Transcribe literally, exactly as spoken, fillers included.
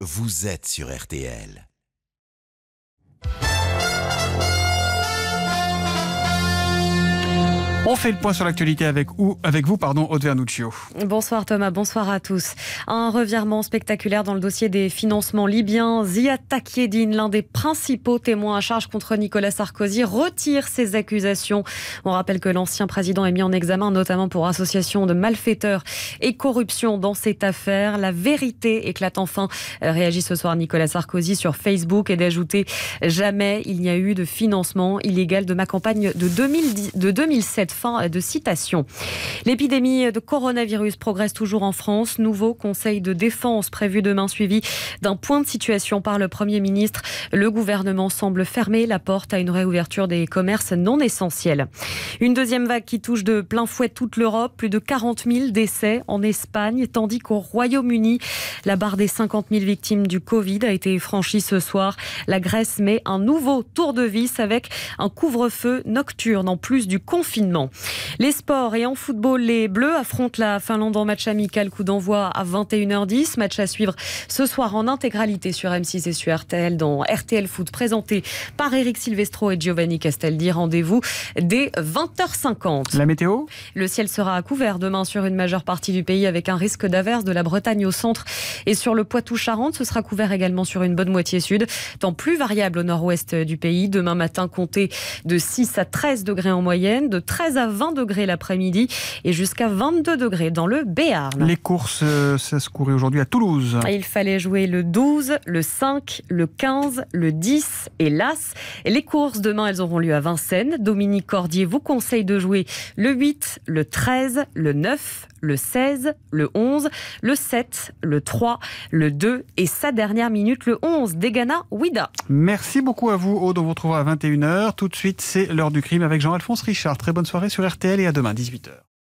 vous êtes sur R T L. On fait le point sur l'actualité avec, ou, avec vous, pardon, Aude Vernuccio. Bonsoir Thomas, bonsoir à tous. Un revirement spectaculaire dans le dossier des financements libyens. Ziad Takieddine, l'un des principaux témoins à charge contre Nicolas Sarkozy, retire ses accusations. On rappelle que l'ancien président est mis en examen notamment pour association de malfaiteurs et corruption dans cette affaire. La vérité éclate enfin, réagit ce soir Nicolas Sarkozy sur Facebook et d'ajouter « Jamais il n'y a eu de financement illégal de ma campagne de, deux mille dix, de deux mille sept ». Fin de citation. L'épidémie de coronavirus progresse toujours en France. Nouveau conseil de défense prévu demain, suivi d'un point de situation par le Premier ministre. Le gouvernement semble fermer la porte à une réouverture des commerces non essentiels. Une deuxième vague qui touche de plein fouet toute l'Europe. Plus de quarante mille décès en Espagne, tandis qu'au Royaume-Uni, la barre des cinquante mille victimes du Covid a été franchie ce soir. La Grèce met un nouveau tour de vis avec un couvre-feu nocturne en plus du confinement. Les sports et en football, les Bleus affrontent la Finlande en match amical, coup d'envoi à vingt et une heures dix. Match à suivre ce soir en intégralité sur M six et sur R T L dans R T L Foot, présenté par Eric Silvestro et Giovanni Castaldi. Rendez-vous dès vingt heures cinquante. La météo ? Le ciel sera à couvert demain sur une majeure partie du pays avec un risque d'averse de la Bretagne au centre et sur le Poitou-Charentes. Ce sera couvert également sur une bonne moitié sud. Temps plus variable au nord-ouest du pays. Demain matin, comptez de six à treize degrés en moyenne, de treize à vingt degrés l'après-midi et jusqu'à vingt-deux degrés dans le Béarn. Les courses, euh, ça se courait aujourd'hui à Toulouse. Il fallait jouer le douze, le cinq, le quinze, le dix et l'As. Les courses demain, elles auront lieu à Vincennes. Dominique Cordier vous conseille de jouer le huit, le treize, le neuf, le seize, le onze, le sept, le trois, le deux et sa dernière minute, le onze, Degana Ouida. Merci beaucoup à vous, Aude. On vous retrouvera à vingt et une heures. Tout de suite, c'est l'heure du crime avec Jean-Alphonse Richard. Très bonne soirée sur R T L et à demain, dix-huit heures.